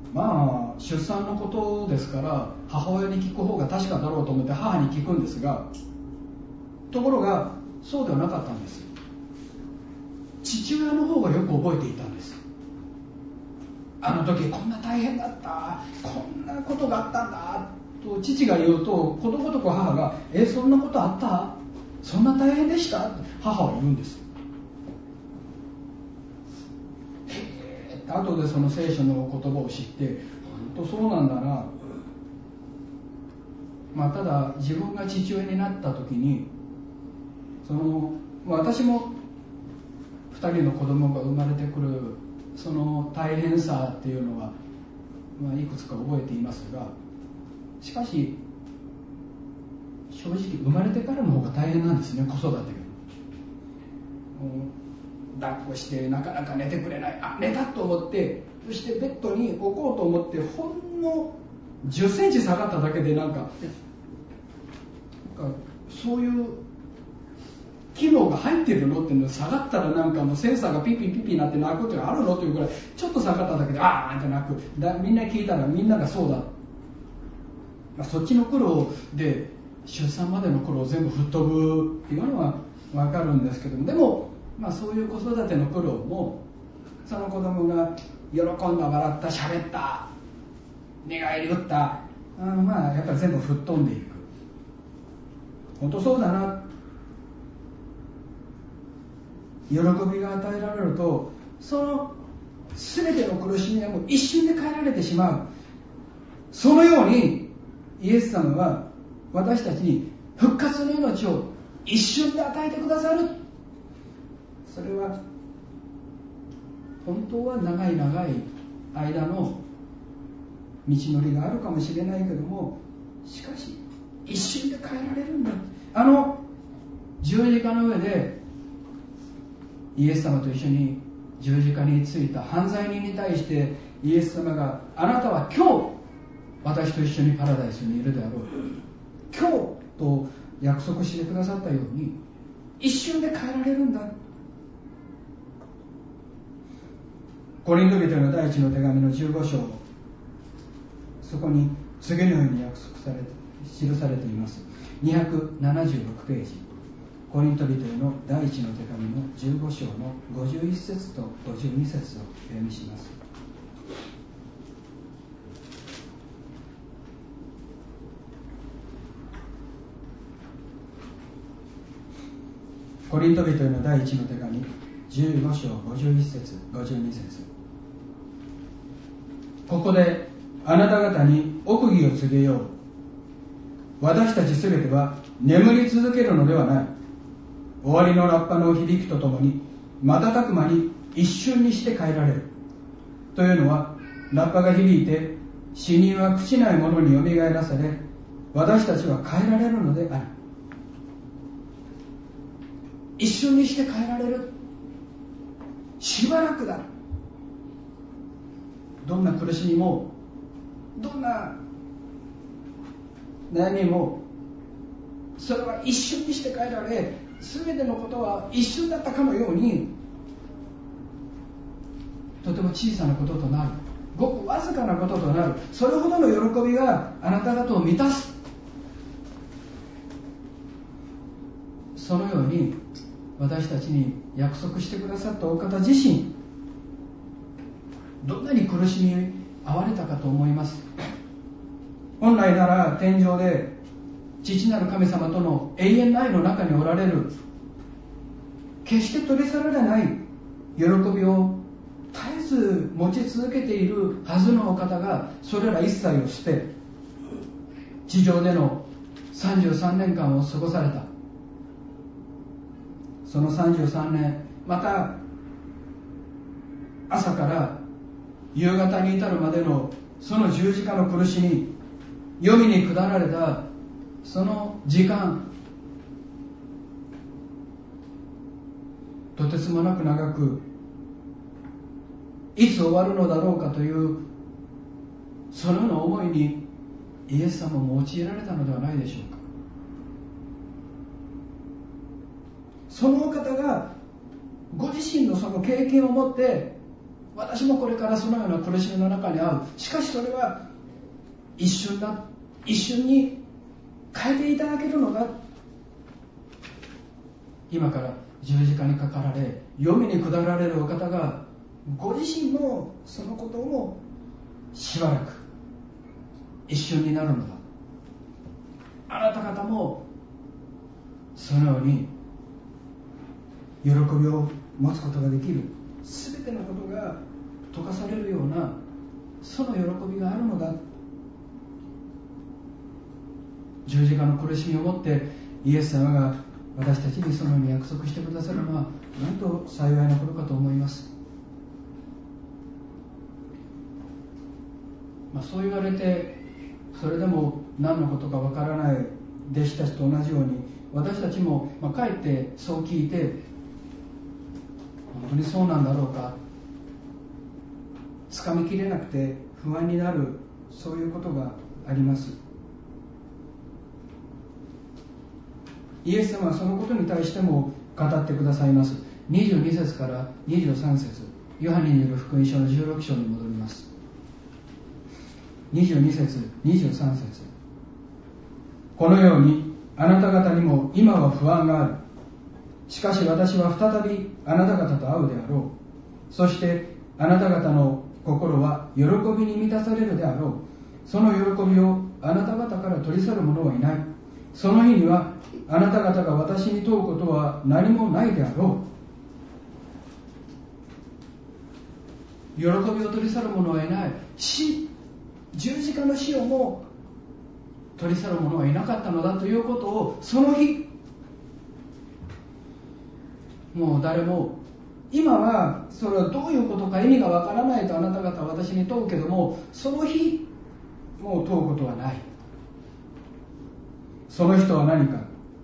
まあ出産のことですから母親に聞く方が確かだろうと思って母に聞くんですが、ところがそうではなかったんです。父親の方がよく覚えていたんです。あの時こんな大変だった、こんなことがあったんだと父が言うと、ことごとく母がそんなことあった、そんな大変でしたって母は言うんです。後でその聖書の言葉を知って、本当そうなんだな、ただ自分が父親になった時に私も2人の子供が生まれてくるその大変さっていうのは、いくつか覚えていますが、しかし正直生まれてからの方が大変なんですね、子育てが。抱っこしてなかなか寝てくれない、寝たと思って、そしてベッドに置こうと思ってほんの10センチ下がっただけでなんかそういう機能が入ってるのっていうの、下がったらなんかもうセンサーがピッピッピッピになって泣くっていうのがあるのというぐらい、ちょっと下がっただけであーんって泣く。みんな聞いたらみんながそうだ、そっちの苦労で出産までの苦労を全部吹っ飛ぶっていうのは分かるんですけども、でもそういう子育ての苦労も、その子供が喜んだ、笑った、喋った、寝返り打った、やっぱり全部吹っ飛んでいく。本当そうだな。喜びが与えられると、その全ての苦しみはもう一瞬で変えられてしまう。そのようにイエス様は私たちに復活の命を一瞬で与えてくださる。それは本当は長い長い間の道のりがあるかもしれないけども、しかし一瞬で変えられるんだ。十字架の上でイエス様と一緒に十字架についた犯罪人に対してイエス様が、あなたは今日私と一緒にパラダイスにいるであろう、今日と約束してくださったように一瞬で変えられるんだ。コリント人への第一の手紙の15章、そこに次のように記されています。276ページ、コリント人への第一の手紙の15章の51節と52節をお読みします。コリント人への第一の手紙15章51節52節、ここであなた方に奥義を告げよう。私たちすべては眠り続けるのではない。終わりのラッパの響きとともに瞬く間に一瞬にして変えられる。というのは、ラッパが響いて死人は朽ちないものによみがえらされ、私たちは変えられるのである。一瞬にして変えられる。しばらくだ。どんな苦しみも、どんな悩みも、それは一瞬にして変えられ、全てのことは一瞬だったかのように、とても小さなこととなる、ごくわずかなこととなる。それほどの喜びがあなた方を満たす。そのように私たちに約束してくださったお方自身、どんなに苦しみ遭われたかと思います。本来なら天上で父なる神様との永遠の愛の中におられる、決して取り去られない喜びを絶えず持ち続けているはずのお方が、それら一切を捨て地上での33年間を過ごされた。その33年、また朝から夕方に至るまでのその十字架の苦しみ、黄泉に下られたその時間、とてつもなく長く、いつ終わるのだろうかというそのような思いにイエス様も用いられたのではないでしょうか。そのお方がご自身のその経験を持って、 私もこれからそのような苦しみの中に遭う。しかしそれは一瞬だ。一瞬に変えていただけるのだ。今から十字架にかかられ、黄泉に下られるお方がご自身もそのことをしばらく一瞬になるのだ。あなた方もそのように喜びを持つことができる。すべてのことが溶かされるようなその喜びがあるのだ。十字架の苦しみをもってイエス様が私たちにそのように約束してくださるのはなんと幸いなことかと思います。そう言われてそれでも何のことかわからない弟子たちと同じように私たちもかえってそう聞いて本当にそうなんだろうか、つかみきれなくて不安になる、そういうことがあります。イエス様はそのことに対しても語ってくださいます。22節から23節、ヨハネによる福音書の16章に戻ります。22節23節、このようにあなた方にも今は不安がある。しかし私は再びあなた方と会うであろう。そしてあなた方の心は喜びに満たされるであろう。その喜びをあなた方から取り去る者はいない。その日にはあなた方が私に問うことは何もないであろう。喜びを取り去る者はいない。十字架の死をも取り去る者はいなかったのだということを、その日もう誰も、今はそれはどういうことか意味がわからないとあなた方は私に問うけども、その日もう問うことはない。その人は何か、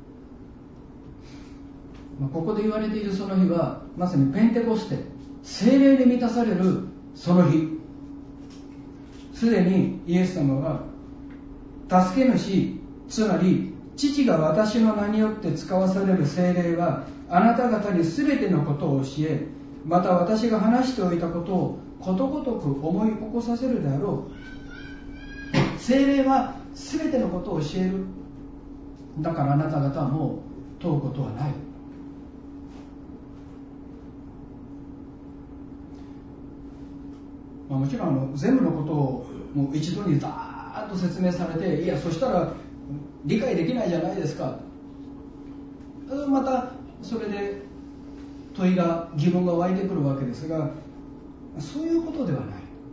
ここで言われているその日はまさにペンテコステ、聖霊で満たされるその日。すでにイエス様は助け主、つまり父が私の名によって使わされる聖霊はあなた方に全てのことを教え、また私が話しておいたことをことごとく思い起こさせるであろう。聖霊は全てのことを教える。だからあなた方はもう問うことはない。もちろん全部のことをもう一度にザーッと説明されて、いやそしたら理解できないじゃないですか、またそれで問いが、疑問が湧いてくるわけですが、そういうことではない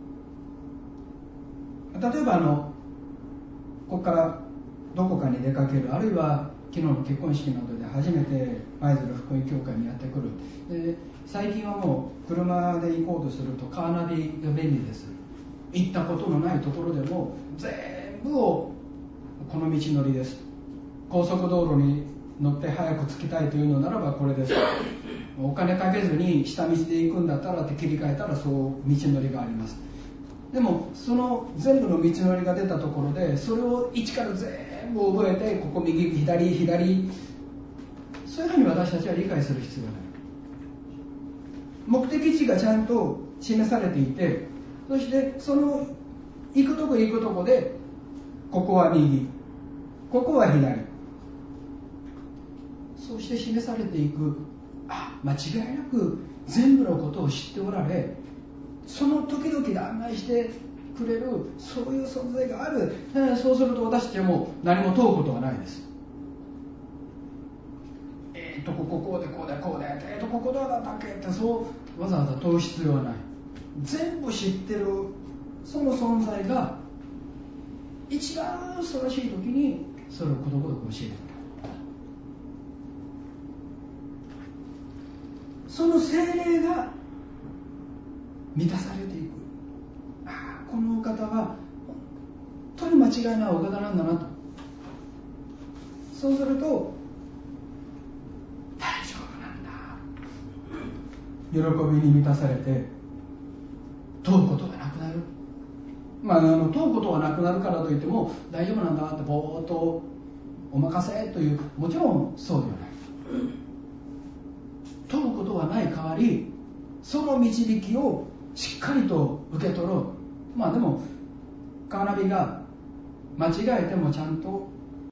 。例えばここからどこかに出かける、あるいは昨日の結婚式などで初めて舞鶴福音教会にやってくる。で最近はもう車で行こうとするとカーナビが便利です。行ったことのないところでも全部をこの道のりです。高速道路に乗って早く着きたいというのならばこれです。お金かけずに下道で行くんだったらって切り替えたらそう道のりがあります。でもその全部の道のりが出たところでそれを一から全部覚えて、ここ右左左、そういうふうに私たちは理解する必要がない。目的地がちゃんと示されていて、そしてその行くとこ行くとこでここは右、ここは左、そうして示されていく。間違いなく全部のことを知っておられ、その時々で案内してくれる、そういう存在がある。そうすると私たちはもう何も問うことはないです。ここでこうでこうで、ここどうだったっけって、そうわざわざ問う必要はない。全部知ってるその存在が一番ふさわしい時にそれをことごとく教えてくれる。その聖霊が満たされていく。このお方は本当に間違いないお方なんだなと。そうすると大丈夫なんだ、喜びに満たされて問うことがなくなる。問うことはなくなるからといっても大丈夫なんだってぼーっとお任せという、もちろんそうではない。問うことはない代わり、その導きをしっかりと受け取ろう。でもカーナビが間違えてもちゃんと